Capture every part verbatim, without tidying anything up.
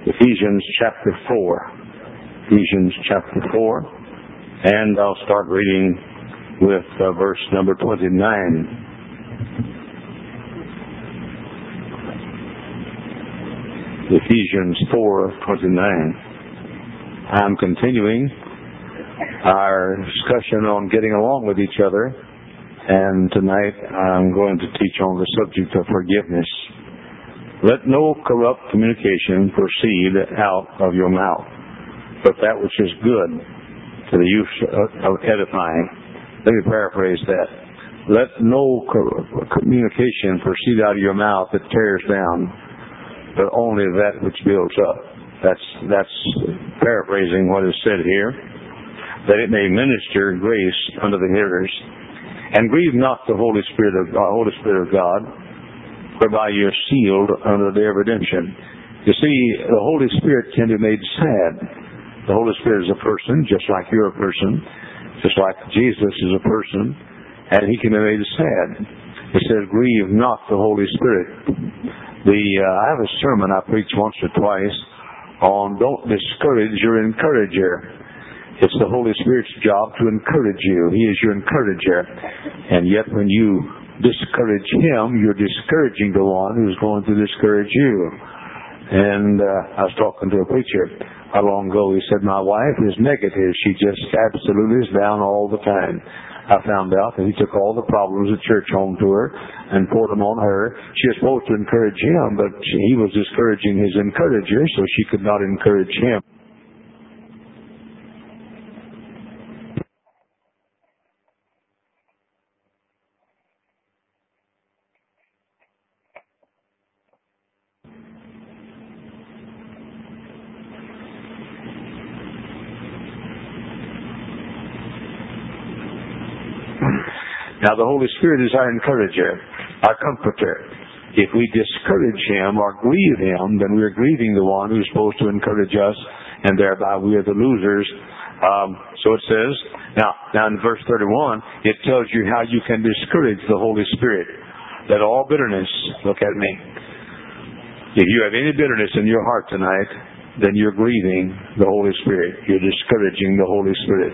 Ephesians chapter four. Ephesians chapter four. And I'll start reading with uh, verse number twenty-nine. Ephesians four twenty-nine. I'm continuing our discussion on getting along with each other, and tonight I'm going to teach on the subject of forgiveness. Let no corrupt communication proceed out of your mouth, but that which is good to the use of edifying. Let me paraphrase that. Let no communication proceed out of your mouth that tears down, but only that which builds up. That's that's paraphrasing what is said here. That it may minister grace unto the hearers, and grieve not the Holy Spirit of God, Holy Spirit of God, whereby you are sealed unto the day of redemption. You see, the Holy Spirit can be made sad. The Holy Spirit is a person, just like you're a person, just like Jesus is a person, and He can be made sad. It says, grieve not the Holy Spirit. The uh, I have a sermon I preach once or twice on don't discourage your encourager. It's the Holy Spirit's job to encourage you. He is your encourager. And yet when you discourage Him, you're discouraging the one who's going to discourage you. And uh, I was talking to a preacher not long ago. He said, my wife is negative. She just absolutely is down all the time. I found out that he took all the problems at church home to her and poured them on her. She was supposed to encourage him, but he was discouraging his encourager, so she could not encourage him. Now, the Holy Spirit is our encourager, our comforter. If we discourage Him or grieve Him, then we are grieving the one who's supposed to encourage us, and thereby we are the losers. Um, so it says, now, now in verse thirty-one, it tells you how you can discourage the Holy Spirit. That all bitterness, look at me, if you have any bitterness in your heart tonight, then you're grieving the Holy Spirit. You're discouraging the Holy Spirit.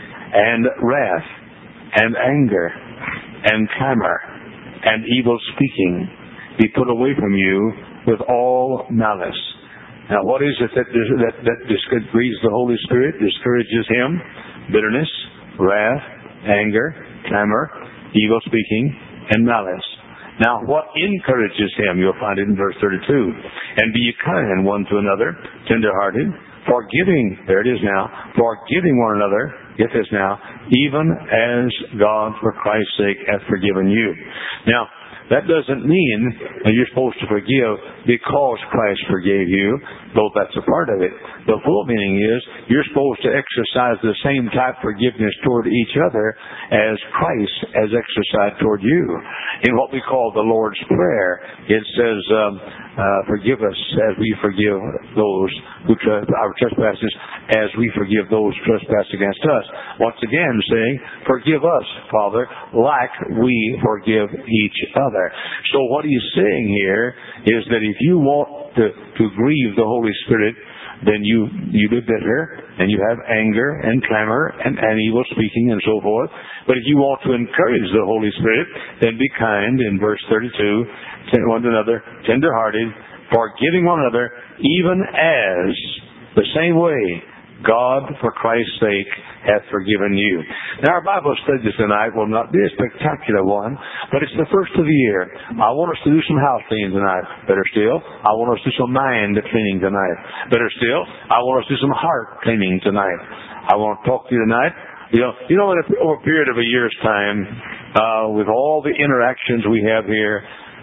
And wrath, and anger, and clamor, and evil speaking be put away from you with all malice. Now, what is it that that, that grieves the Holy Spirit, discourages Him? Bitterness, wrath, anger, clamor, evil speaking, and malice. Now, what encourages Him? You'll find it in verse thirty-two. And be ye kind one to another, tender-hearted, forgiving, there it is now, forgiving one another, get this now, even as God for Christ's sake hath forgiven you. Now, that doesn't mean that you're supposed to forgive because Christ forgave you, though that's a part of it. The full meaning is you're supposed to exercise the same type of forgiveness toward each other as Christ has exercised toward you. In what we call the Lord's Prayer, it says, um, uh, forgive us as we forgive those who trespass, our trespasses, as we forgive those who trespass against us. Once again saying, forgive us, Father, like we forgive each other. So what he's saying here is that if you want to, to grieve the Holy Spirit, then you, you do bitter, and you have anger and clamor and, and evil speaking and so forth. But if you want to encourage the Holy Spirit, then be kind, in verse thirty-two, one to another, tender-hearted, forgiving one another, even as, the same way, God, for Christ's sake, hath forgiven you. Now, our Bible study tonight will not be a spectacular one, but it's the first of the year. I want us to do some house cleaning tonight. Better still, I want us to do some mind cleaning tonight. Better still, I want us to do some heart cleaning tonight. I want to talk to you tonight. You know, you know, in a, over a period of a year's time, uh, with all the interactions we have here,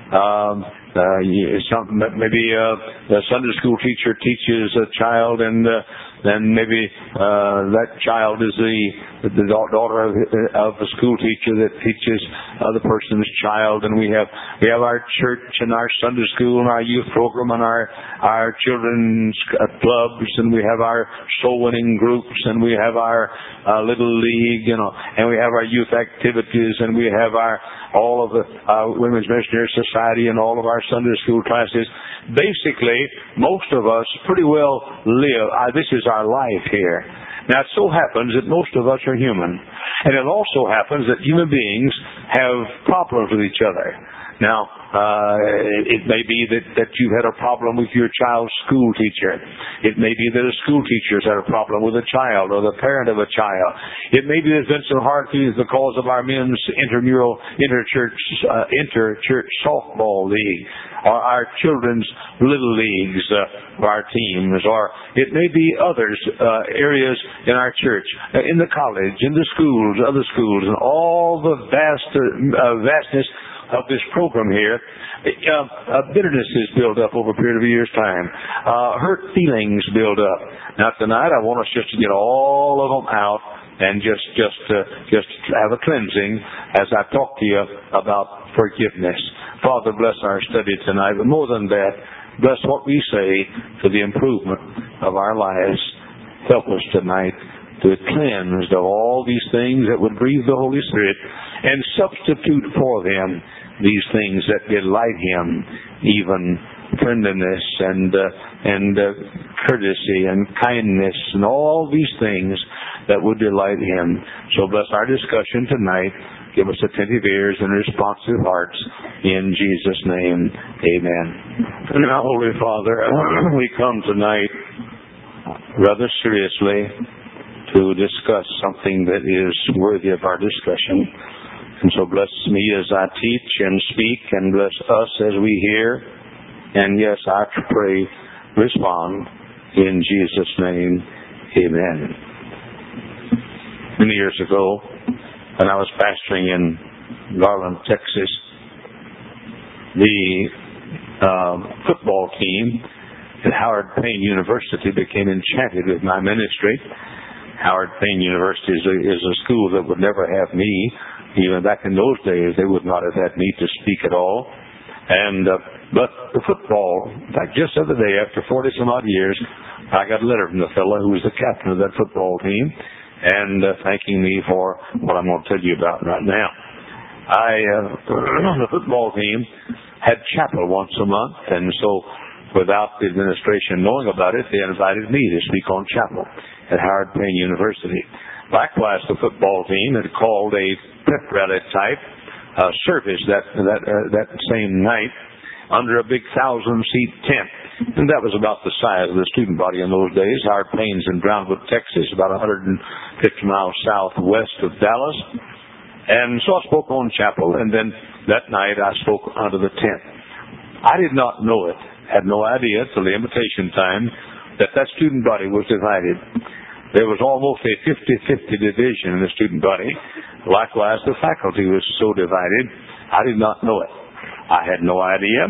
um, uh, some, maybe uh, a Sunday school teacher teaches a child, and uh, then maybe uh, that child is the the daughter of, of a school teacher that teaches other person's child, and we have we have our church and our Sunday school and our youth program and our our children's clubs, and we have our soul winning groups, and we have our uh, little league, you know, and we have our youth activities, and we have our all of the uh, Women's Missionary Society and all of our our Sunday school classes. Basically, most of us pretty well live. Uh, this is our life here. Now, it so happens that most of us are human. And it also happens that human beings have problems with each other. Now, uh, it may be that, that you've had a problem with your child's school teacher. It may be that a school teacher's had a problem with a child or the parent of a child. It may be there's been some hard feelings because of our men's intramural, interchurch, uh, interchurch softball league, or our children's little leagues, uh, our teams, or it may be others, uh, areas in our church, uh, in the college, in the schools, other schools, and all the vast, uh, vastness of this program here. Uh, uh, bitterness is built up over a period of a year's time. Uh, hurt feelings build up. Now tonight I want us just to get all of them out and just just uh, just have a cleansing as I talk to you about forgiveness. Father, bless our study tonight, but more than that, bless what we say for the improvement of our lives. Help us tonight to cleanse of all these things that would grieve the Holy Spirit and substitute for them these things that delight Him, even friendliness and uh, and uh, courtesy and kindness and all these things that would delight Him. So bless our discussion tonight. Give us attentive ears and responsive hearts. In Jesus' name, amen. And now, Holy Father, we come tonight rather seriously to discuss something that is worthy of our discussion. And so bless me as I teach and speak, and bless us as we hear. And yes, I pray, respond. In Jesus' name, amen. Many years ago, when I was pastoring in Garland, Texas, the uh, football team at Howard Payne University became enchanted with my ministry. Howard Payne University is a, is a school that would never have me. Even back in those days, they would not have had me to speak at all. And uh, but the football, in fact, just the other day, after forty some odd years, I got a letter from the fellow who was the captain of that football team, and uh, thanking me for what I'm going to tell you about right now. I uh, the football team had chapel once a month, and so without the administration knowing about it, they invited me to speak on chapel at Howard Payne University. Likewise, the football team had called a pep rally type uh, service that that uh, that same night under a big thousand seat tent, and that was about the size of the student body in those days. Howard Payne's in Brownwood, Texas, about one hundred fifty miles southwest of Dallas. And so I spoke on chapel, and then that night I spoke under the tent. I did not know it, had no idea till the invitation time that that student body was divided. There was almost a fifty-fifty division in the student body. Likewise, the faculty was so divided, I did not know it. I had no idea.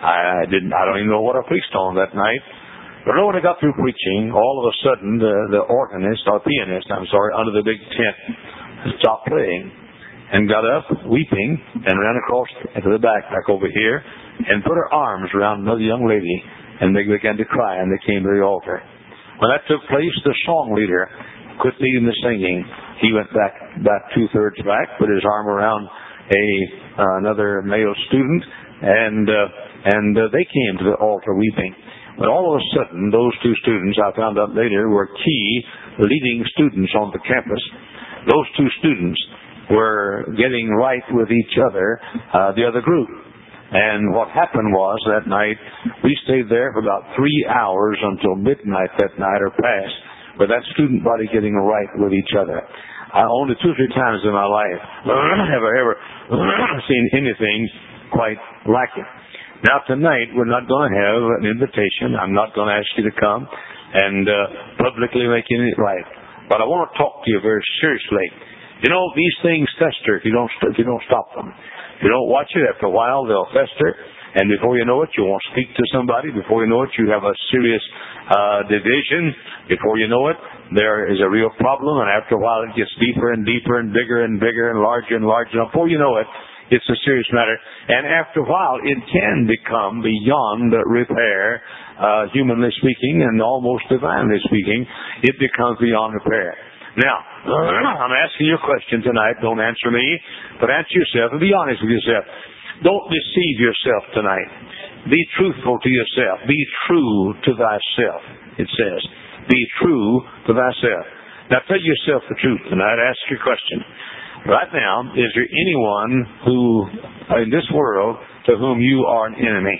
I didn't. I don't even know what I preached on that night. But when I got through preaching, all of a sudden the, the organist, or pianist, I'm sorry, under the big tent, stopped playing and got up, weeping, and ran across to the back, back over here, and put her arms around another young lady, and they began to cry, and they came to the altar. When that took place, the song leader quit leading the singing. He went back about two-thirds back, put his arm around a uh, another male student, and uh, and uh, they came to the altar weeping. But all of a sudden, those two students, I found out later, were key leading students on the campus. Those two students were getting right with each other, uh, the other group. And what happened was that night, we stayed there for about three hours until midnight that night or past, with that student body getting right with each other. I only two or three times in my life have I ever seen anything quite like it. Now tonight, we're not going to have an invitation. I'm not going to ask you to come and uh, publicly make it right. But I want to talk to you very seriously. You know, these things fester if you don't if you don't stop them. If you don't watch it, after a while they'll fester, and before you know it, you won't speak to somebody. Before you know it, you have a serious uh, division. Before you know it, there is a real problem, and after a while it gets deeper and deeper and bigger and bigger and larger and larger. And before you know it, it's a serious matter. And after a while, it can become beyond repair, uh, humanly speaking, and almost divinely speaking. It becomes beyond repair. Now, I'm asking you a question tonight. Don't answer me, but answer yourself and be honest with yourself. Don't deceive yourself tonight. Be truthful to yourself. Be true to thyself, it says. Be true to thyself. Now tell yourself the truth tonight. Ask your question. Right now, is there anyone who, in this world, to whom you are an enemy?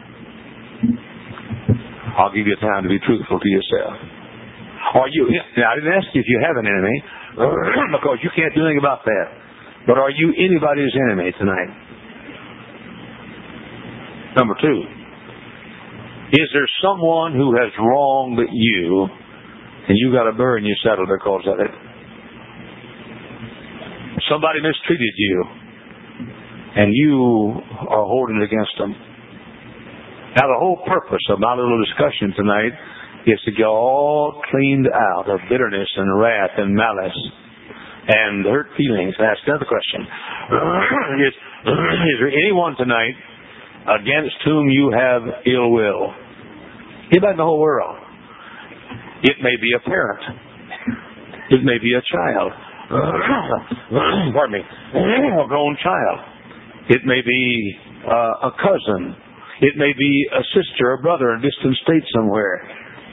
I'll give you time to be truthful to yourself. Are you? Now, I didn't ask you if you have an enemy, because you can't do anything about that. But are you anybody's enemy tonight? Number two, is there someone who has wronged you, and you got a burr in your saddle because of it? Somebody mistreated you, and you are holding it against them. Now, the whole purpose of my little discussion tonight is to get all cleaned out of bitterness and wrath and malice and hurt feelings. Ask another question. Is, is there anyone tonight against whom you have ill will? Anybody in the whole world? It may be a parent. It may be a child. Pardon me. A grown child. It may be uh, a cousin. It may be a sister or brother in a distant state somewhere.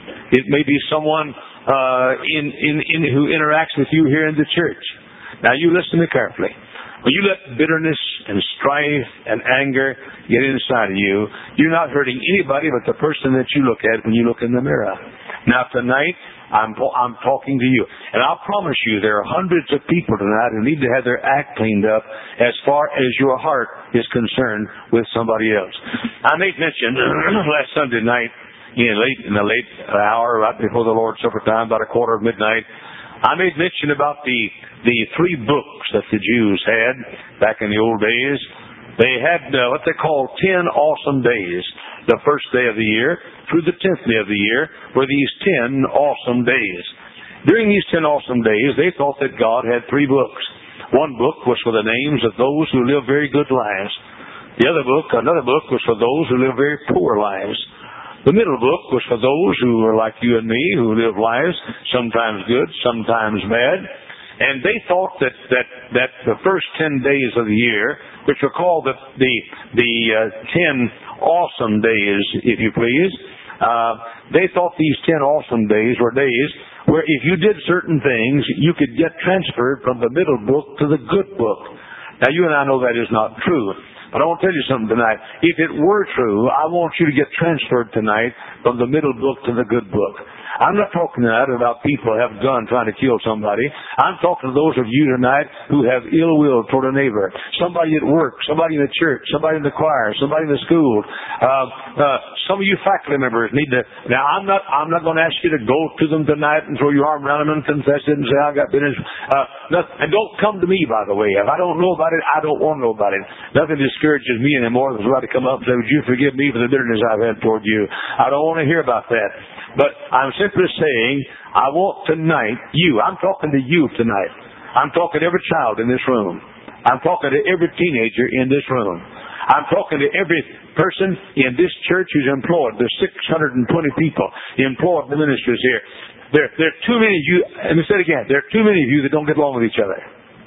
It may be someone uh, in, in, in who interacts with you here in the church. Now, you listen to me carefully. When you let bitterness and strife and anger get inside of you, you're not hurting anybody but the person that you look at when you look in the mirror. Now, tonight, I'm, I'm talking to you. And I'll promise you there are hundreds of people tonight who need to have their act cleaned up as far as your heart is concerned with somebody else. I made mention last Sunday night, in, late, in the late hour, right before the Lord's Supper time, about a quarter of midnight, I made mention about the, the three books that the Jews had back in the old days. They had uh, what they call ten awesome days. The first day of the year through the tenth day of the year were these ten awesome days. During these ten awesome days, they thought that God had three books. One book was for the names of those who live very good lives. The other book, another book, was for those who live very poor lives. The middle book was for those who are like you and me, who live lives sometimes good, sometimes bad. And they thought that that that the first ten days of the year, which were called the the the uh, ten awesome days, if you please, uh, they thought these ten awesome days were days where if you did certain things, you could get transferred from the middle book to the good book. Now, you and I know that is not true. But I want to tell you something tonight. If it were true, I want you to get transferred tonight from the middle book to the good book. I'm not talking tonight about people who have a gun trying to kill somebody. I'm talking to those of you tonight who have ill will toward a neighbor. Somebody at work, somebody in the church, somebody in the choir, somebody in the school. Uh, uh, some of you faculty members need to... Now, I'm not I'm not going to ask you to go to them tonight and throw your arm around them and confess it and say, I got business. Uh, nothing, and don't come to me, by the way. If I don't know about it, I don't want to know about it. Nothing discourages me anymore than somebody to come up and say, would you forgive me for the bitterness I've had toward you? I don't want to hear about that. But I'm simply saying, I want tonight, you, I'm talking to you tonight. I'm talking to every child in this room. I'm talking to every teenager in this room. I'm talking to every person in this church who's employed. There's six hundred twenty people employed in the ministries here. There, there are too many of you, and let me say it again, there are too many of you that don't get along with each other.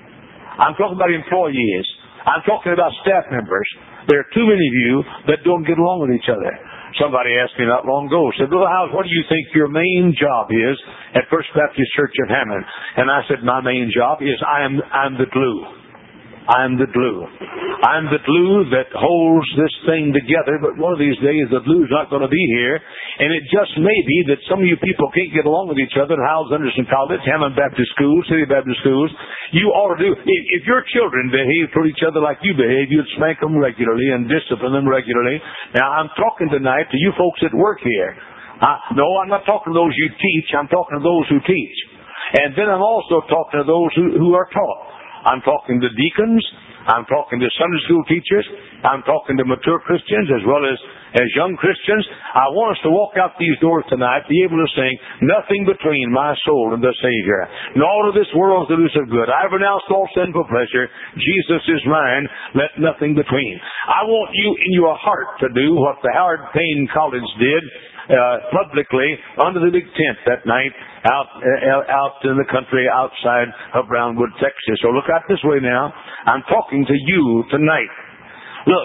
I'm talking about employees. I'm talking about staff members. There are too many of you that don't get along with each other. Somebody asked me not long ago, said, Brother Howes, what do you think your main job is at First Baptist Church of Hammond? And I said, my main job is I am I'm the glue. I'm the glue. I'm the glue that holds this thing together, but one of these days the glue's not going to be here. And it just may be that some of you people can't get along with each other at Howes Anderson College, Hammond Baptist Schools, City Baptist Schools. You ought to do, if, if your children behave toward each other like you behave, you'd spank them regularly and discipline them regularly. Now, I'm talking tonight to you folks that work here. Uh, no, I'm not talking to those you teach. I'm talking to those who teach. And then I'm also talking to those who, who are taught. I'm talking to deacons. I'm talking to Sunday school teachers. I'm talking to mature Christians as well as, as young Christians. I want us to walk out these doors tonight, be able to sing, nothing between my soul and the Savior. And all of this world is elusive good. I have renounced all sinful pleasure. Jesus is mine. Let nothing between. I want you in your heart to do what the Howard Payne College did uh, publicly under the big tent that night out uh, out in the country outside of Brownwood, Texas. So look out this way now. I'm talking to you tonight. Look,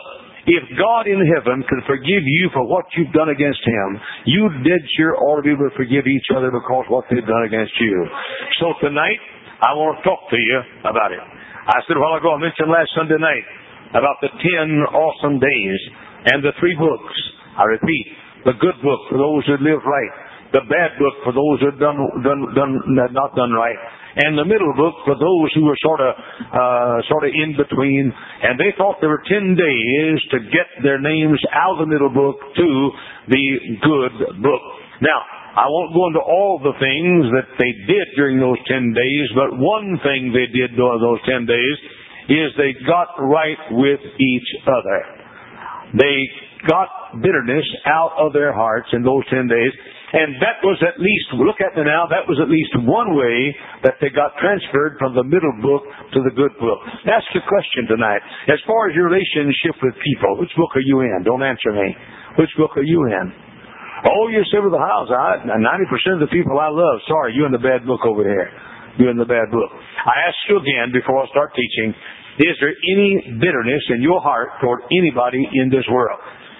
If God in heaven could forgive you for what you've done against Him, you dead sure ought to be able to forgive each other because what they've done against you. So tonight, I want to talk to you about it. I said a while ago, I mentioned last Sunday night about the ten awesome days and the three books. I repeat, the good book for those who live right, the bad book for those who have done, done, done, not done right, and the middle book for those who were sort of, uh, sort of in between. And they thought there were ten days to get their names out of the middle book to the good book. Now, I won't go into all the things that they did during those ten days, but one thing they did during those ten days is they got right with each other. They got bitterness out of their hearts in those ten days. And that was at least, look at me now, that was at least one way that they got transferred from the middle book to the good book. That's the question tonight. As far as your relationship with people, which book are you in? Don't answer me. Which book are you in? Oh, you're still with the house. I, ninety percent of the people I love, sorry, you're in the bad book over there. You're in the bad book. I ask you again before I start teaching, is there any bitterness in your heart toward anybody in this world?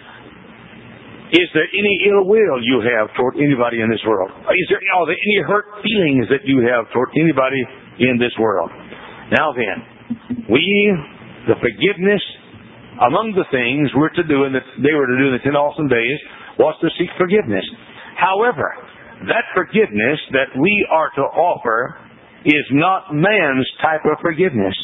Is there any ill will you have toward anybody in this world? Is there, are there any hurt feelings that you have toward anybody in this world? Now then, we, the forgiveness, among the things we're to do, and that they were to do in the ten awesome days, was to seek forgiveness. However, that forgiveness that we are to offer is not man's type of forgiveness.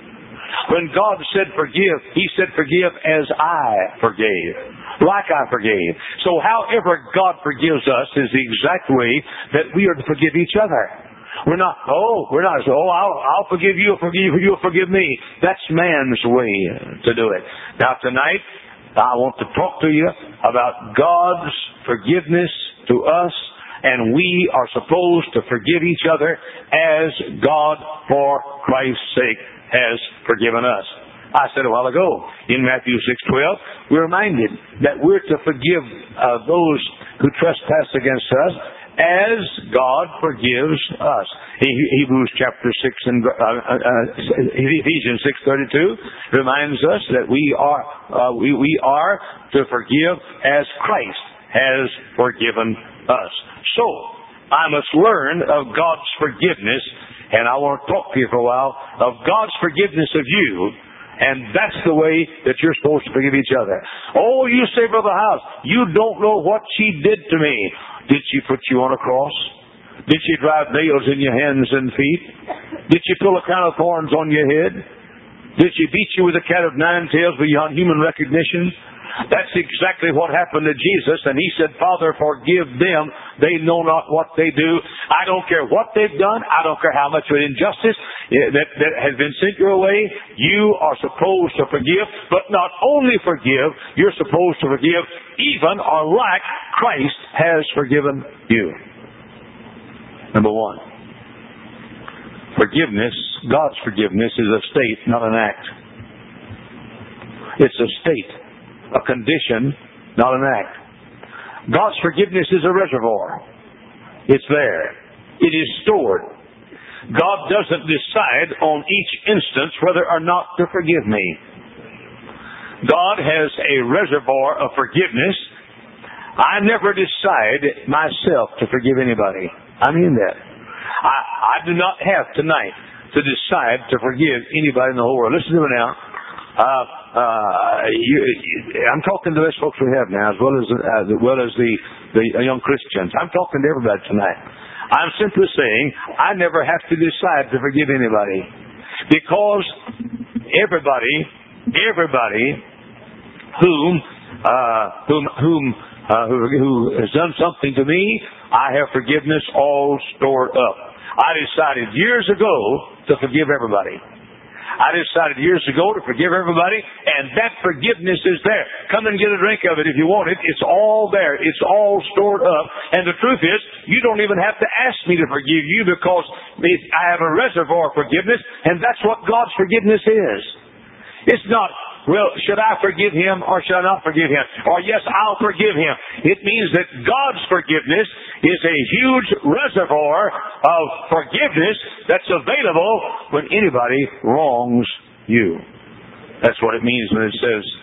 When God said forgive, He said forgive as I forgave. Like I forgave. So however God forgives us is the exact way that we are to forgive each other. We're not, oh, we're not, oh, I'll, I'll forgive you, forgive you, forgive me. That's man's way to do it. Now tonight, I want to talk to you about God's forgiveness to us, and we are supposed to forgive each other as God, for Christ's sake, has forgiven us. I said a while ago in Matthew six twelve, we're reminded that we're to forgive uh, those who trespass against us as God forgives us. He, Hebrews chapter six and uh, uh, Ephesians six thirty-two reminds us that we are uh, we we are to forgive as Christ has forgiven us. So I must learn of God's forgiveness, and I want to talk to you for a while of God's forgiveness of you. And that's the way that you're supposed to forgive each other. Oh, you say, Brother House, you don't know what she did to me. Did she put you on a cross? Did she drive nails in your hands and feet? Did she pull a crown of thorns on your head? Did she beat you with a cat of nine tails beyond human recognition? That's exactly what happened to Jesus, and He said, Father, forgive them. They know not what they do. I don't care what they've done. I don't care how much of injustice that, that has been sent your way. You are supposed to forgive, but not only forgive, you're supposed to forgive even or like Christ has forgiven you. Number one, forgiveness, God's forgiveness is a state, not an act. It's a state. A condition, not an act. God's forgiveness is a reservoir. It's there. It is stored. God doesn't decide on each instance whether or not to forgive me. God has a reservoir of forgiveness. I never decide myself to forgive anybody. I mean that. I, I do not have tonight to decide to forgive anybody in the whole world. Listen to me now. Uh, uh, you, I'm talking to those folks we have now, as well as uh, as well as the the young Christians. I'm talking to everybody tonight. I'm simply saying I never have to decide to forgive anybody, because everybody, everybody whom uh, whom whom uh, who, who has done something to me, I have forgiveness all stored up. I decided years ago to forgive everybody. I decided years ago to forgive everybody, and that forgiveness is there. Come and get a drink of it if you want it. It's all there. It's all stored up. And the truth is, you don't even have to ask me to forgive you, because I have a reservoir of forgiveness, and that's what God's forgiveness is. It's not, well, should I forgive him or should I not forgive him? Or yes, I'll forgive him. It means that God's forgiveness is a huge reservoir of forgiveness that's available when anybody wrongs you. That's what it means when it says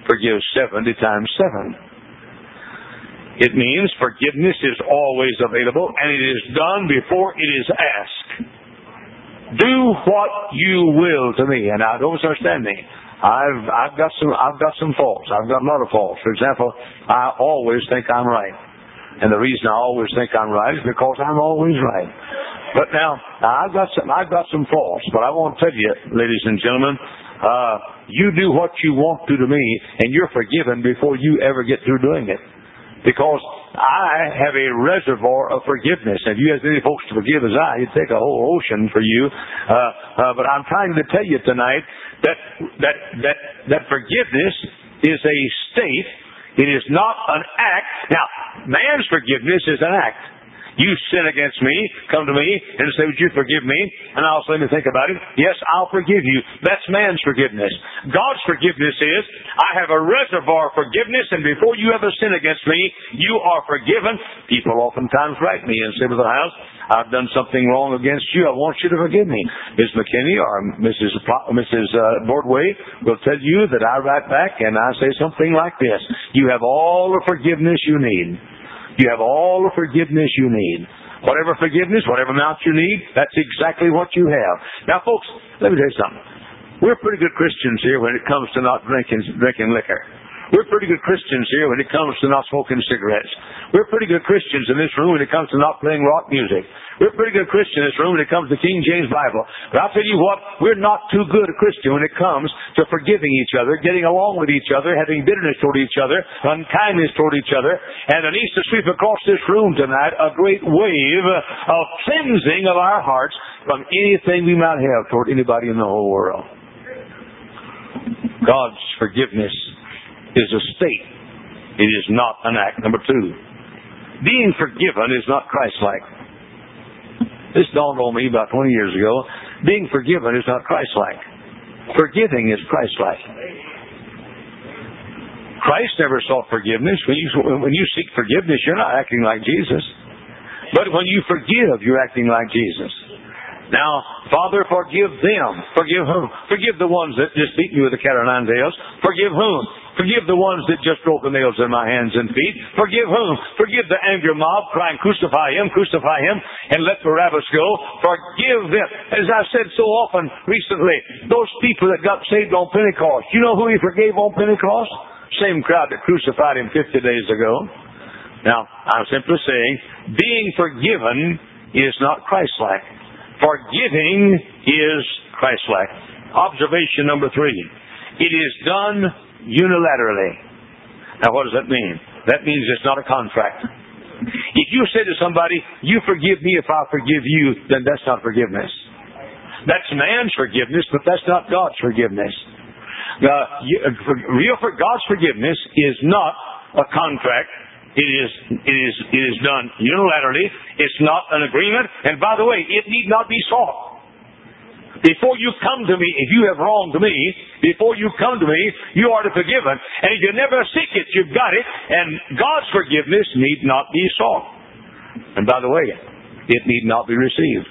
forgive seventy times seven. It means forgiveness is always available, and it is done before it is asked. Do what you will to me. And now, don't misunderstand me. I've I've got some I've got some faults. I've got a lot of faults. For example, I always think I'm right, and the reason I always think I'm right is because I'm always right. But now, now I've got some I've got some faults. But I want to tell you, ladies and gentlemen, uh, you do what you want to to me, and you're forgiven before you ever get through doing it. Because I have a reservoir of forgiveness. If you have any folks to forgive as I, it'd take a whole ocean for you. Uh, uh, but I'm trying to tell you tonight that that that that forgiveness is a state. It is not an act. Now, man's forgiveness is an act. You sin against me, come to me, and say, would you forgive me? And I'll say, let me think about it. Yes, I'll forgive you. That's man's forgiveness. God's forgiveness is, I have a reservoir of forgiveness, and before you ever sin against me, you are forgiven. People oftentimes write me and say, Brother Hiles, I've done something wrong against you. I want you to forgive me. Miss McKinney or Missus Pl- Missus Uh, Bordway will tell you that I write back and I say something like this. You have all the forgiveness you need. You have all the forgiveness you need. Whatever forgiveness, whatever amount you need, that's exactly what you have. Now, folks, let me tell you something. We're pretty good Christians here when it comes to not drinking drinking liquor. We're pretty good Christians here when it comes to not smoking cigarettes. We're pretty good Christians in this room when it comes to not playing rock music. We're pretty good Christians in this room when it comes to King James Bible. But I'll tell you what, we're not too good a Christian when it comes to forgiving each other, getting along with each other, having bitterness toward each other, unkindness toward each other. And there needs to sweep across this room tonight a great wave of cleansing of our hearts from anything we might have toward anybody in the whole world. God's forgiveness is a state. It is not an act. Number two, being forgiven is not Christ-like. This dawned on me about twenty years ago. Being forgiven is not Christ-like. Forgiving is Christ-like. Christ never sought forgiveness. When you, when you seek forgiveness, you're not acting like Jesus. But when you forgive, you're acting like Jesus. Now, Father, forgive them. Forgive whom? Forgive the ones that just beat me with a cat o' nine tails. Forgive whom? Forgive the ones that just broke the nails in my hands and feet. Forgive whom? Forgive the angry mob crying, crucify him, crucify him, and let Barabbas go. Forgive them. As I've said so often recently, those people that got saved on Pentecost, you know who he forgave on Pentecost? Same crowd that crucified him fifty days ago. Now, I'm simply saying, being forgiven is not Christ-like. Forgiving is Christ-like. Observation number three. It is done unilaterally. Now, what does that mean? That means it's not a contract. If you say to somebody, you forgive me if I forgive you, then that's not forgiveness. That's man's forgiveness, but that's not God's forgiveness. Uh, you, for, real for God's forgiveness is not a contract. It is, it is, it is done unilaterally. It's not an agreement. And by the way, it need not be sought. Before you come to me, if you have wronged me, before you come to me, you are forgiven. And if you never seek it, you've got it. And God's forgiveness need not be sought. And by the way, it need not be received.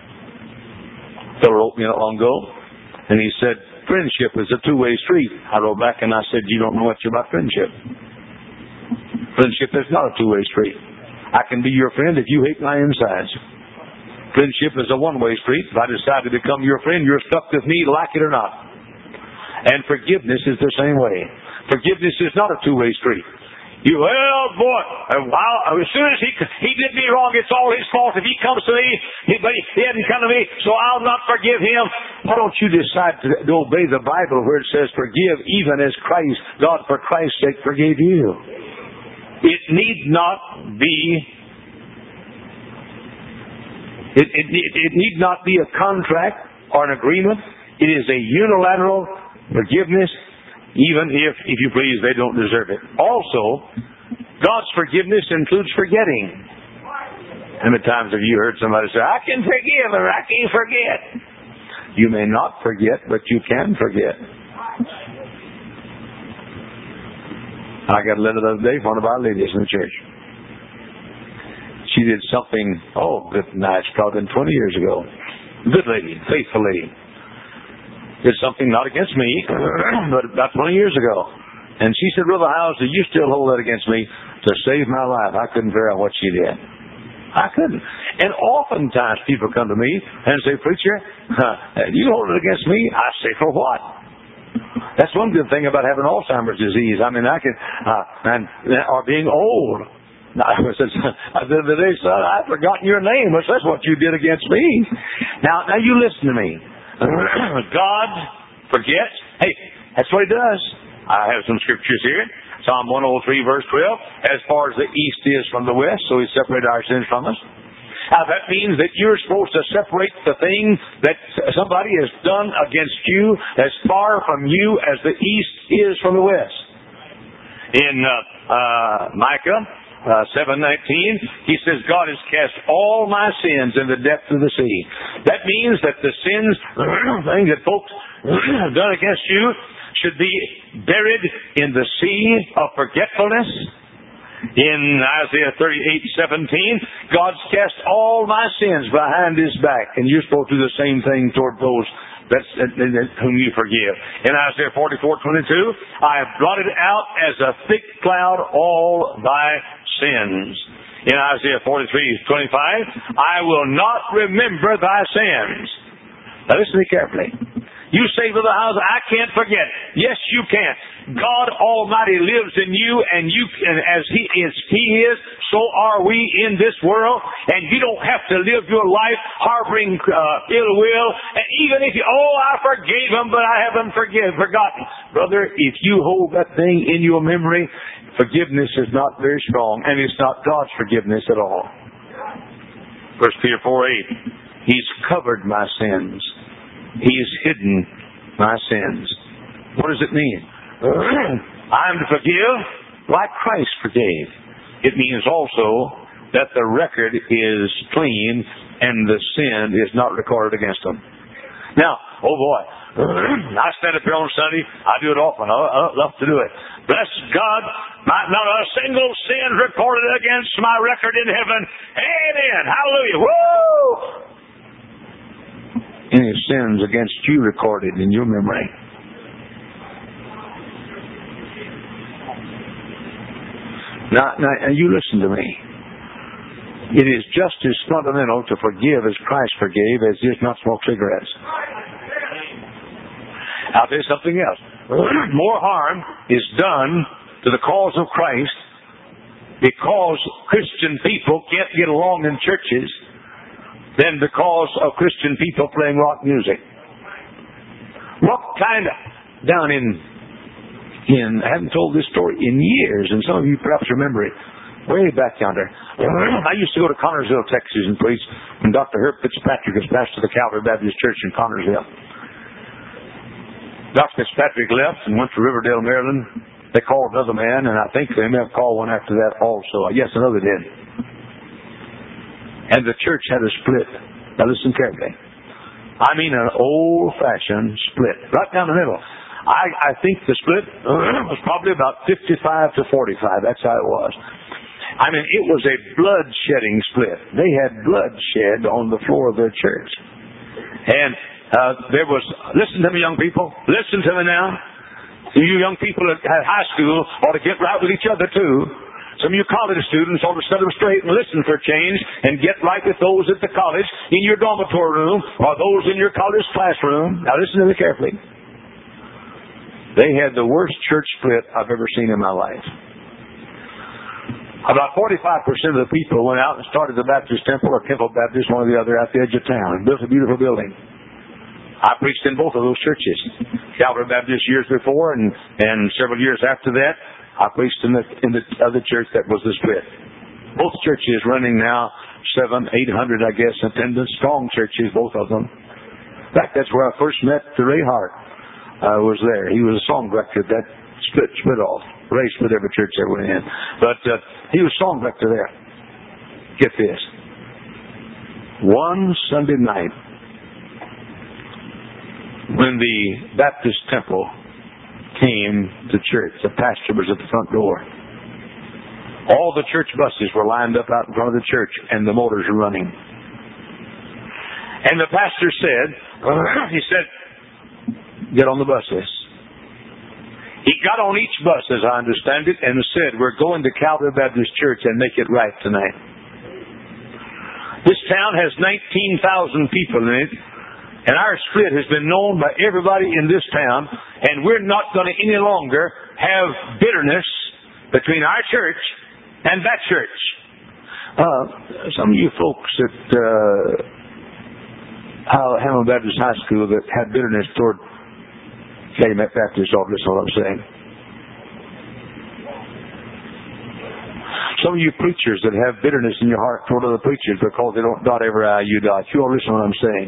A fellow wrote me not long ago, and he said, friendship is a two-way street. I wrote back and I said, you don't know much about friendship. Friendship is not a two-way street. I can be your friend if you hate my insides. Friendship is a one-way street. If I decide to become your friend, you're stuck with me, like it or not. And forgiveness is the same way. Forgiveness is not a two-way street. You, well, boy, I'll, as soon as he he did me wrong, it's all his fault. If he comes to me, he, but he hadn't come to me, so I'll not forgive him. Why don't you decide to, to obey the Bible where it says, forgive even as Christ, God for Christ's sake, forgave you. It need not be, it, it, it need not be a contract or an agreement. It is a unilateral forgiveness, even if, if you please, they don't deserve it. Also, God's forgiveness includes forgetting. How many times have you heard somebody say, I can forgive or I can't forget? You may not forget, but you can forget. I got a letter the other day from one of our ladies in the church. She did something, oh, good night, it's probably been twenty years ago. Good lady, faithful lady. Did something not against me, but about twenty years ago. And she said, Brother Howes, do you still hold that against me? To save my life, I couldn't figure out what she did. I couldn't. And oftentimes people come to me and say, Preacher, uh, you hold it against me? I say, for what? That's one good thing about having Alzheimer's disease. I mean, I can, uh, and, or being old. I said, the other day, son, I've forgotten your name. Well, that's what you did against me. Now, now you listen to me. God forgets. Hey, that's what He does. I have some scriptures here. Psalm one oh three, verse twelve. As far as the east is from the west, so He separated our sins from us. Now, that means that you're supposed to separate the thing that somebody has done against you as far from you as the east is from the west. In uh, uh, Micah uh, seven nineteen, he says, God has cast all my sins in the depth of the sea. That means that the sins, things that folks have done against you, should be buried in the sea of forgetfulness. In Isaiah thirty-eight seventeen, God's cast all my sins behind His back, and you're supposed to do the same thing toward those that's, that, that, whom you forgive. In Isaiah forty-four twenty-two, I have blotted out as a thick cloud all thy sins. In Isaiah forty-three twenty-five, I will not remember thy sins. Now listen to me carefully. You say, Brother Howes, I can't forget. Yes, you can. God Almighty lives in you, and you, and as He is, He is, so are we in this world. And you don't have to live your life harboring uh, ill will. And even if you, oh, I forgave him, but I haven't forgive, forgotten. Brother, if you hold that thing in your memory, forgiveness is not very strong, and it's not God's forgiveness at all. First Peter four eight, He's covered my sins. He's hidden my sins. What does it mean? I'm to forgive like Christ forgave. It means also that the record is clean and the sin is not recorded against them. Now, oh boy, I stand up here on Sunday. I do it often. I love to do it. Bless God, not, not a single sin recorded against my record in heaven. Amen. Hallelujah. Woo! Any sins against you recorded in your memory. Now, now, you listen to me. It is just as fundamental to forgive as Christ forgave as it is not smoke cigarettes. I'll tell you something else. More harm is done to the cause of Christ because Christian people can't get along in churches than because of Christian people playing rock music. What kind of, down in, in, I haven't told this story in years, and some of you perhaps remember it, way back yonder. I used to go to Connersville, Texas, and preach when Doctor Herb Fitzpatrick was pastor of the Calvary Baptist Church in Connersville. Doctor Fitzpatrick left and went to Riverdale, Maryland. They called another man, and I think they may have called one after that also. Yes, another did. And the church had a split. Now listen carefully. I mean an old-fashioned split. Right down the middle. I, I think the split was probably about fifty-five to forty-five. That's how it was. I mean, it was a blood-shedding split. They had blood shed on the floor of their church. And uh, there was, listen to me, young people. Listen to me now. You young people at high school ought to get right with each other, too. Some of you college students ought to set them straight and listen for change and get right with those at the college in your dormitory room or those in your college classroom. Now listen to me carefully. They had the worst church split I've ever seen in my life. About forty-five percent of the people went out and started the Baptist Temple or Temple Baptist, one or the other, at the edge of town and built a beautiful building. I preached in both of those churches. Calvary Baptist years before and, and several years after that. I preached in the, in the other church that was the split. Both churches running now seven, eight hundred, I guess, attendance. Strong churches, both of them. In fact, that's where I first met Ray Hart. I uh, was there. He was a song director that split split off. Ray split every church they went in. But uh, he was song director there. Get this. One Sunday night, when the Baptist Temple came to church, the pastor was at the front door. All the church buses were lined up out in front of the church, and the motors were running. And the pastor said, he said, get on the buses. He got on each bus, as I understand it, and said, we're going to Calvary Baptist Church and make it right tonight. This town has nineteen thousand people in it, and our split has been known by everybody in this town, and we're not going to any longer have bitterness between our church and that church. Uh, some of you folks at uh, Hamilton Baptist High School that had bitterness toward Calumet Baptist, all this is what I'm saying. Some of you preachers that have bitterness in your heart toward other preachers because they don't dot every I you dot. You all listen to what I'm saying.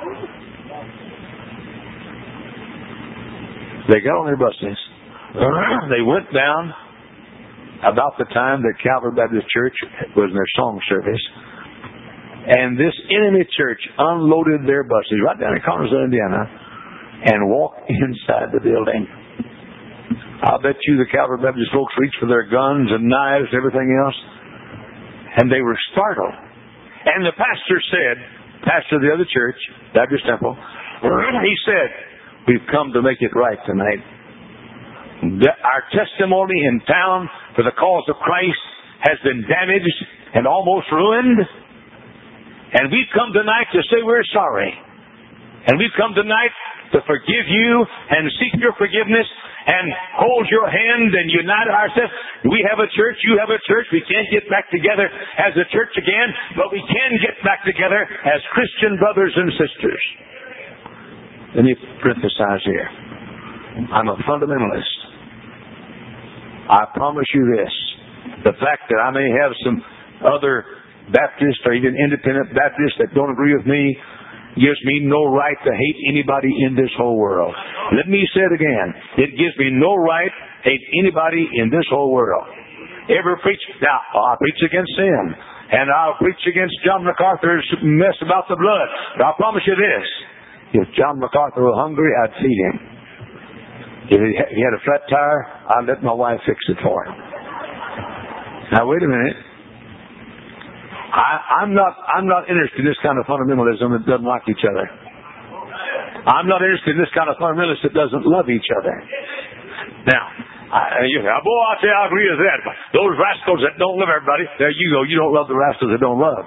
They got on their buses. They went down about the time that Calvary Baptist Church was in their song service. And this enemy church unloaded their buses right down in Connersville, Indiana, and walked inside the building. I'll bet you the Calvary Baptist folks reached for their guns and knives and everything else, and they were startled. And the pastor said, pastor of the other church, Baptist Temple, he said, we've come to make it right tonight. Our testimony in town for the cause of Christ has been damaged and almost ruined. And we've come tonight to say we're sorry. And we've come tonight to forgive you and seek your forgiveness and hold your hand and unite ourselves. We have a church, you have a church. We can't get back together as a church again, but we can get back together as Christian brothers and sisters. Let me emphasize here. I'm a fundamentalist. I promise you this. The fact that I may have some other Baptists or even independent Baptists that don't agree with me gives me no right to hate anybody in this whole world. Let me say it again. It gives me no right to hate anybody in this whole world. Ever preach? Now, I'll preach against sin. And I'll preach against John MacArthur's mess about the blood. But I promise you this. If John MacArthur were hungry, I'd feed him. If he had a flat tire, I'd let my wife fix it for him. Now, wait a minute. I, I'm not I'm not interested in this kind of fundamentalism that doesn't like each other. I'm not interested in this kind of fundamentalist that doesn't love each other. Now, I, you know, boy, I say I agree with that. But those rascals that don't love everybody, there you go. You don't love the rascals that don't love.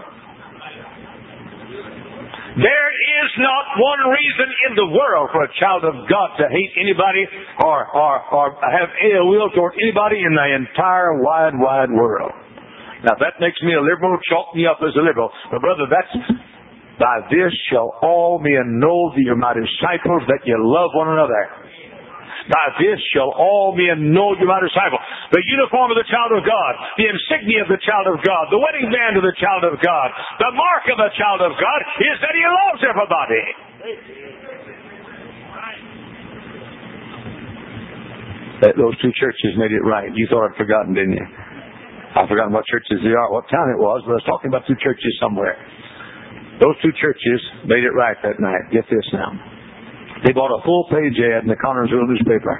There is not one reason in the world for a child of God to hate anybody or, or, or have ill will toward anybody in the entire wide, wide world. Now, if that makes me a liberal, chalk me up as a liberal. But, brother, that's, by this shall all men know that you're my disciples, that you love one another. By this shall all men know you're my disciple. The uniform of the child of God, the insignia of the child of God, the wedding band of the child of God, the mark of the child of God is that he loves everybody. That those two churches made it right. You thought I'd forgotten, didn't you? I've forgotten what churches they are, what town it was, but I was talking about two churches somewhere. Those two churches made it right that night. Get this now. They bought a full-page ad in the Connersville newspaper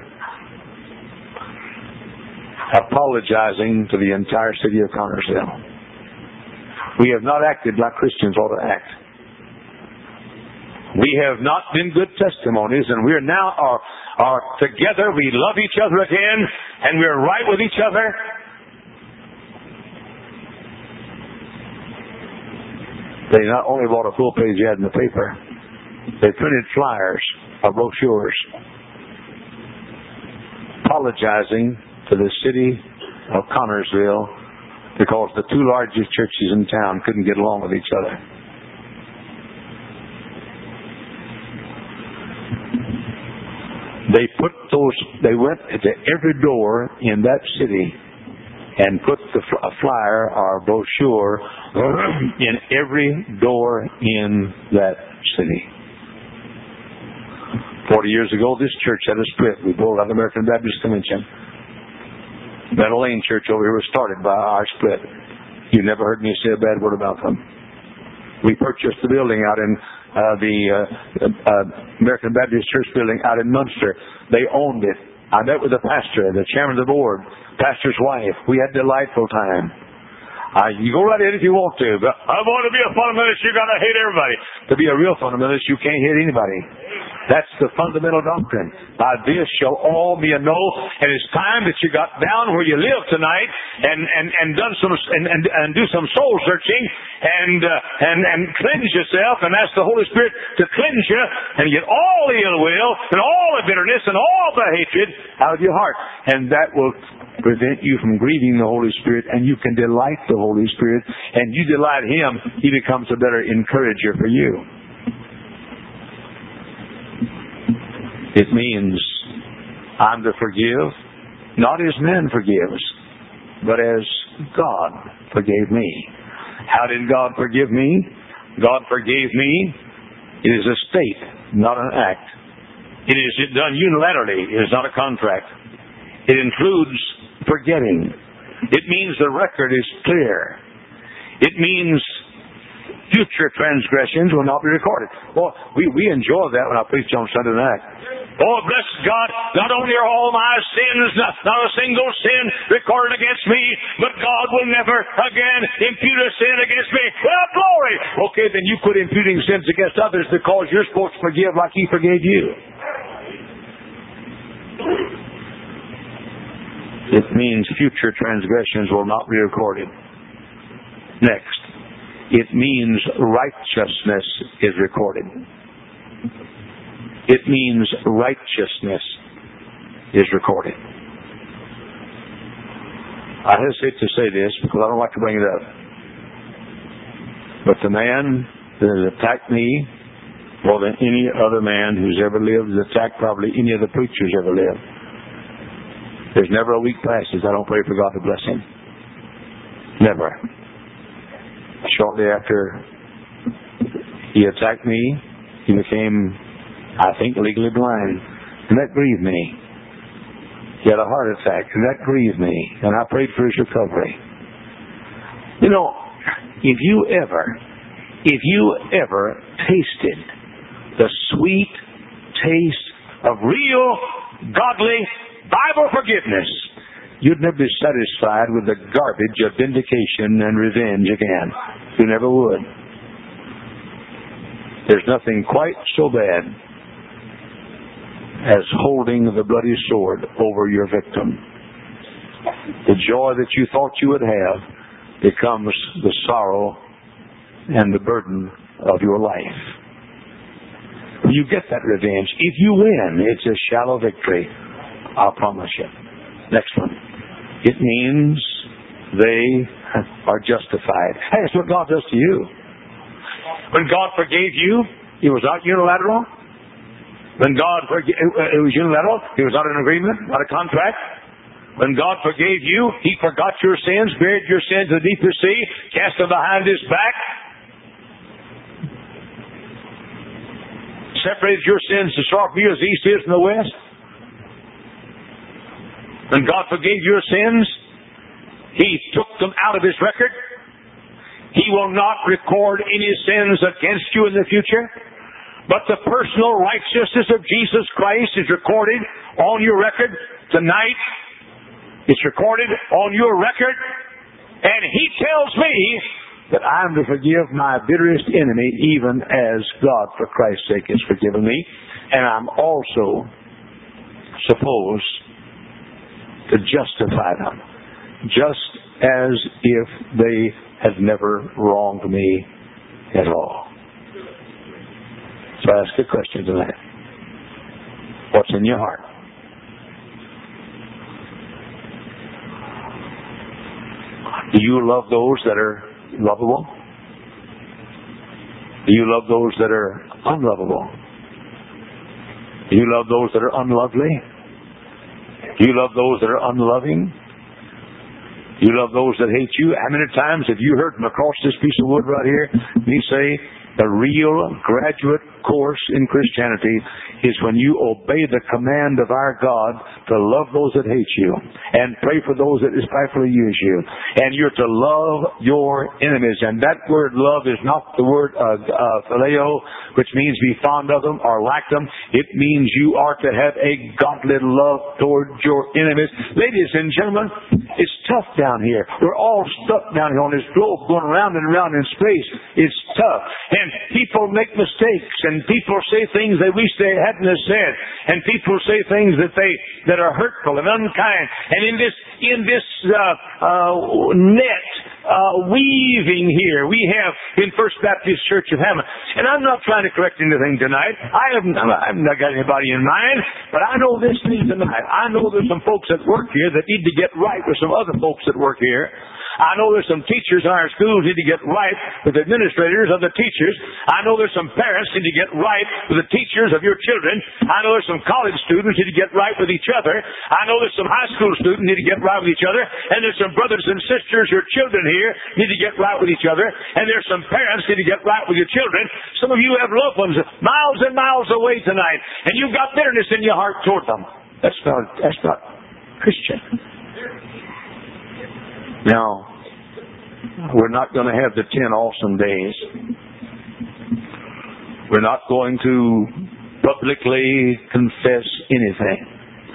apologizing to the entire city of Connersville. We have not acted like Christians ought to act. We have not been good testimonies, and we are now are, are together. We love each other again, and we're right with each other. They not only bought a full-page ad in the paper, they printed flyers or brochures apologizing to the city of Connersville because the two largest churches in town couldn't get along with each other. They put those, they went to every door in that city and put the a flyer or brochure in every door in that city. Forty years ago, this church had a split. We pulled out the American Baptist Convention. Meadow Lane Church over here was started by our split. You never heard me say a bad word about them. We purchased the building out in uh, the uh, uh, American Baptist Church building out in Munster. They owned it. I met with the pastor, the chairman of the board, pastor's wife. We had a delightful time. Uh, you go right in if you want to, but I want to be a fundamentalist. You got to hate everybody. To be a real fundamentalist, you can't hate anybody. That's the fundamental doctrine. By this shall all men know. And it's time that you got down where you live tonight and and and done some and and, and do some soul searching and uh, and and cleanse yourself and ask the Holy Spirit to cleanse you and get all the ill will and all the bitterness and all the hatred out of your heart. And that will prevent you from grieving the Holy Spirit, and you can delight the Holy Spirit, and you delight Him, He becomes a better encourager for you. It means I'm to forgive, not as man forgives, but as God forgave me. How did God forgive me? God forgave me. It is a state, not an act. It is done unilaterally. It is not a contract. It includes forgetting. It means the record is clear. It means future transgressions will not be recorded. Well, we, we enjoy that when I preach on Sunday night. Oh, bless God, not only are all my sins, not, not a single sin recorded against me, but God will never again impute a sin against me. Well, glory! Okay, then you quit imputing sins against others because you're supposed to forgive like He forgave you. It means future transgressions will not be recorded. Next, it means righteousness is recorded. It means righteousness is recorded. I hesitate to say this because I don't like to bring it up. But the man that has attacked me more than any other man who's ever lived has attacked probably any of the preachers ever lived. There's never a week passes I don't pray for God to bless him. Never. Shortly after he attacked me, he became, I think, legally blind. And that grieved me. He had a heart attack, and that grieved me. And I prayed for his recovery. You know, if you ever, if you ever tasted the sweet taste of real, godly, Bible forgiveness, you'd never be satisfied with the garbage of vindication and revenge again. You never would. There's nothing quite so bad as holding the bloody sword over your victim. The joy that you thought you would have becomes the sorrow and the burden of your life. You get that revenge. If you win, it's a shallow victory. I'll promise you. Next one. It means they are justified. Hey, that's what God does to you. When God forgave you, it was not unilateral. When God forgave, it was unilateral. It was not an agreement, not a contract. When God forgave you, He forgot your sins, buried your sins in the deepest sea, cast them behind His back, separated your sins as far from you as the east is from the west. When God forgave your sins, He took them out of His record. He will not record any sins against you in the future. But the personal righteousness of Jesus Christ is recorded on your record tonight. It's recorded on your record. And He tells me that I am to forgive my bitterest enemy even as God, for Christ's sake, has forgiven me. And I'm also supposed to justify them, just as if they had never wronged me at all. So I ask a question tonight. What's in your heart? Do you love those that are lovable? Do you love those that are unlovable? Do you love those that are unlovely? Do you love those that are unloving? Do you love those that hate you? How many times have you heard from across this piece of wood right here me say, the real graduate course in Christianity is when you obey the command of our God to love those that hate you and pray for those that despitefully use you. And you're to love your enemies. And that word love is not the word uh, uh, phileo, which means be fond of them or like them. It means you are to have a godly love toward your enemies. Ladies and gentlemen, it's tough down here. We're all stuck down here on this globe going around and around in space. It's tough. And people make mistakes, and and people say things they wish they hadn't have said, and people say things that they that are hurtful and unkind. And in this in this uh, uh, net uh, weaving here, we have in First Baptist Church of Hammond. And I'm not trying to correct anything tonight. I haven't I've not got anybody in mind, but I know this thing tonight. I know there's some folks that work here that need to get right with some other folks that work here. I know there's some teachers in our schools need to get right with administrators of the teachers. I know there's some parents need to get right with the teachers of your children. I know there's some college students need to get right with each other. I know there's some high school students need to get right with each other. And there's some brothers and sisters, your children here, need to get right with each other. And there's some parents need to get right with your children. Some of you have loved ones miles and miles away tonight, and you've got bitterness in your heart toward them. That's not, that's not Christian. Now, we're not going to have the ten awesome days. We're not going to publicly confess anything.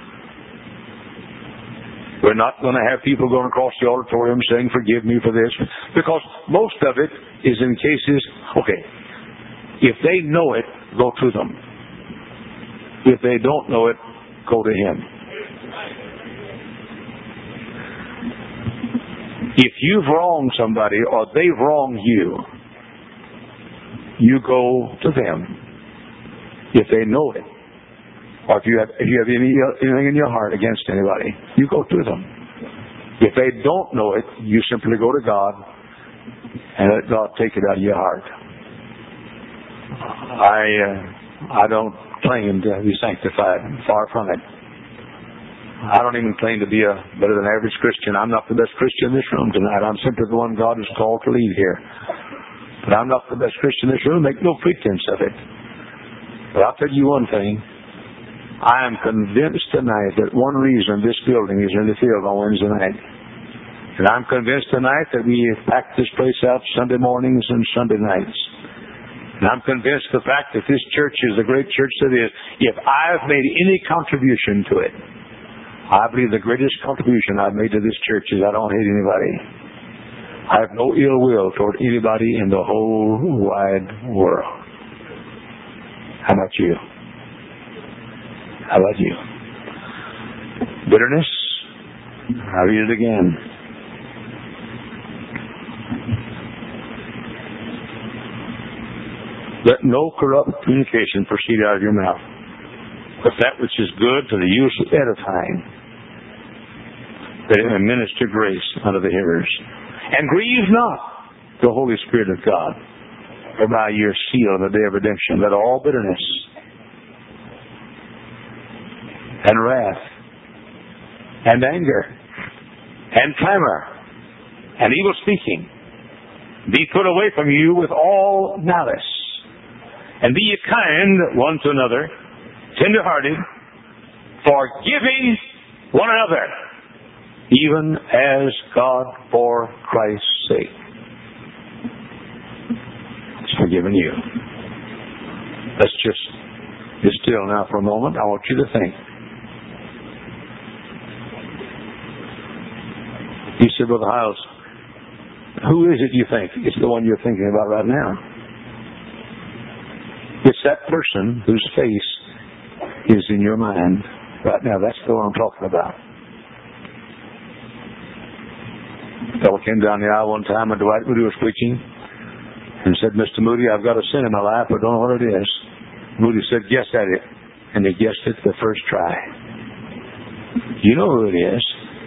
We're not going to have people going across the auditorium saying, forgive me for this. Because most of it is in cases, okay, if they know it, go to them. If they don't know it, go to him. If you've wronged somebody or they've wronged you, you go to them. If they know it, or if you have if you have any, anything in your heart against anybody, you go to them. If they don't know it, you simply go to God and let God take it out of your heart. I uh, I don't claim to be sanctified. Far from it. I don't even claim to be a better than average Christian. I'm not the best Christian in this room tonight. I'm simply the one God has called to lead here. But I'm not the best Christian in this room. Make no pretense of it. But I'll tell you one thing. I am convinced tonight that one reason this building is in the field on Wednesday night. And I'm convinced tonight that we have packed this place out Sunday mornings and Sunday nights. And I'm convinced the fact that this church is the great church that is. If I've made any contribution to it, I believe the greatest contribution I've made to this church is I don't hate anybody. I have no ill will toward anybody in the whole wide world. How about you? How about you? Bitterness? I'll read it again. Let no corrupt communication proceed out of your mouth, but that which is good to the use of edifying, that it may minister grace unto the hearers. And grieve not the Holy Spirit of God, whereby ye are sealed in the day of redemption. Let all bitterness and wrath and anger and clamor and evil speaking be put away from you with all malice. And be ye kind one to another, tender-hearted, forgiving one another, even as God for Christ's sake has forgiven you. Let's just be still now for a moment. I want you to think. You said, Brother Hiles, who is it you think? It's the one you're thinking about right now. It's that person whose face is in your mind right now. That's the one I'm talking about. A fellow came down the aisle one time when Dwight Moody was preaching and said, Mister Moody, I've got a sin in my life, but don't know what it is. Moody said, guess at it. And he guessed it the first try. You know who it is.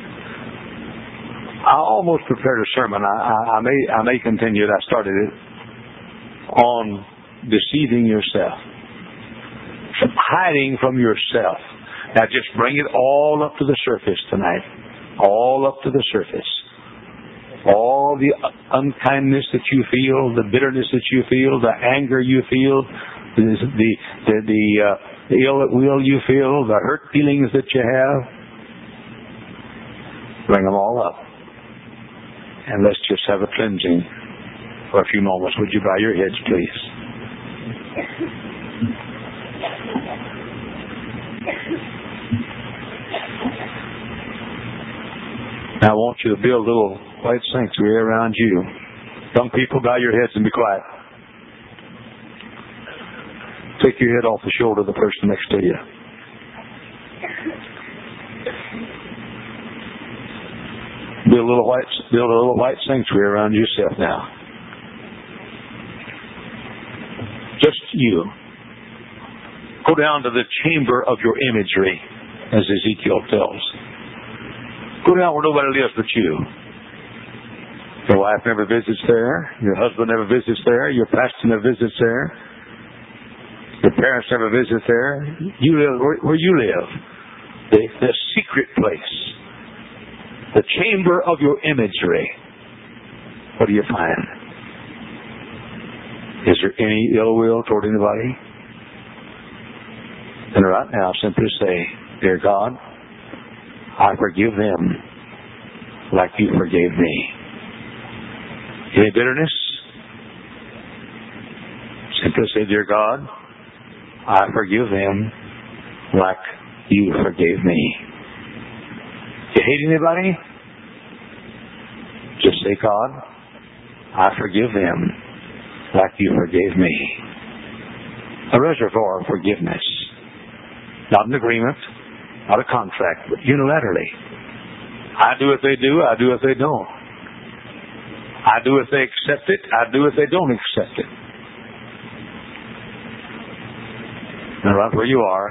I almost prepared a sermon. I, I, I may I may continue it. I started it on deceiving yourself. Hiding from yourself. Now just bring it all up to the surface tonight. All up to the surface. All the unkindness that you feel, the bitterness that you feel, the anger you feel, the the the, the, uh, the ill will you feel, the hurt feelings that you have. Bring them all up. And let's just have a cleansing for a few moments. Would you bow your heads, please? Now I want you to build a little white sanctuary around you. Young people, bow your heads and be quiet. Take your head off the shoulder of the person next to you. Build a little white, build a little white sanctuary around yourself now. Just you. Go down to the chamber of your imagery, as Ezekiel tells. Go down where nobody lives but you. Your wife never visits there. Your husband never visits there. Your pastor never visits there. Your parents never visit there. You live where, where you live. The, the secret place. The chamber of your imagery. What do you find? Is there any ill will toward anybody? And right now, simply say, Dear God, I forgive them like you forgave me. Any bitterness? Simply say, Dear God, I forgive them like you forgave me. You hate anybody? Just say, God, I forgive them like you forgave me. A reservoir of forgiveness. Not an agreement, not a contract, but unilaterally. I do if they do, I do if they don't. I do if they accept it, I do if they don't accept it. And right where you are,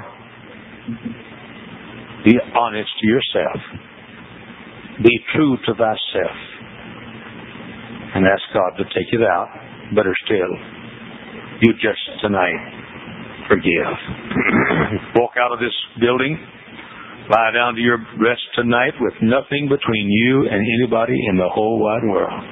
be honest to yourself. Be true to thyself. And ask God to take it out. Better still, you just tonight forgive. Walk out of this building, lie down to your rest tonight with nothing between you and anybody in the whole wide world.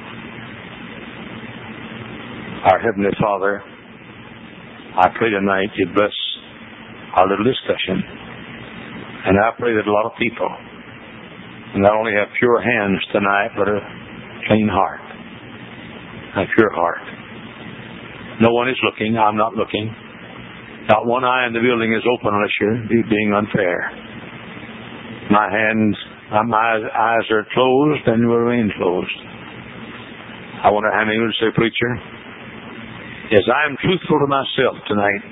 Our Heavenly Father, I pray tonight you bless our little discussion. And I pray that a lot of people not only have pure hands tonight, but a clean heart. A pure heart. No one is looking. I'm not looking. Not one eye in the building is open unless you're being unfair. My hands, my eyes are closed and will remain closed. I wonder how many would say, Preacher, as I am truthful to myself tonight,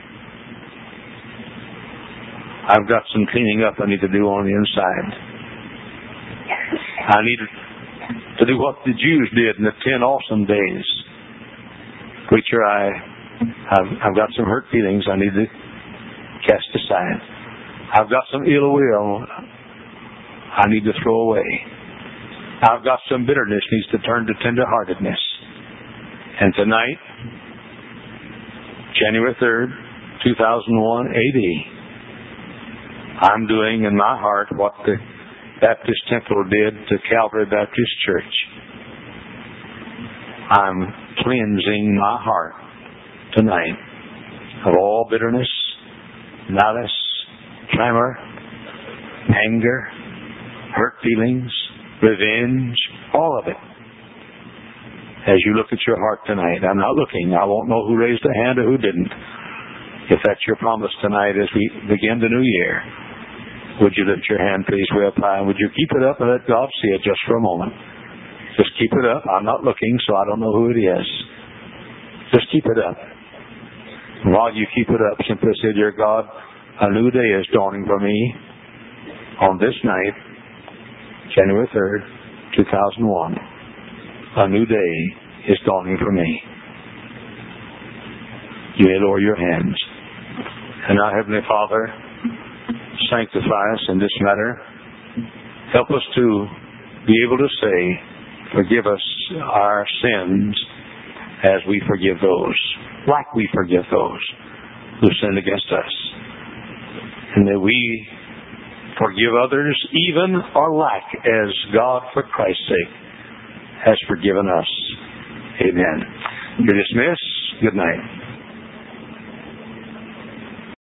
I've got some cleaning up I need to do on the inside. I need to do what the Jews did in the ten awesome days. Preacher, I, I've, I've got some hurt feelings I need to cast aside. I've got some ill will I need to throw away. I've got some bitterness needs to turn to tenderheartedness. And tonight, January third, two thousand one A D, I'm doing in my heart what the Baptist Temple did to Calvary Baptist Church. I'm cleansing my heart tonight of all bitterness, malice, clamor, anger, hurt feelings, revenge, all of it. As you look at your heart tonight, I'm not looking. I won't know who raised a hand or who didn't. If that's your promise tonight as we begin the new year, would you lift your hand, please, way up high? Would you keep it up and let God see it just for a moment? Just keep it up. I'm not looking, so I don't know who it is. Just keep it up. And while you keep it up, simply say, Dear God, a new day is dawning for me on this night, January third, two thousand one. A new day is dawning for me. You may lower your hands. And now, Heavenly Father, sanctify us in this matter. Help us to be able to say, forgive us our sins as we forgive those, like we forgive those who sin against us. And that we forgive others even or like as God, for Christ's sake, has forgiven us. Amen. You're dismissed. Good night.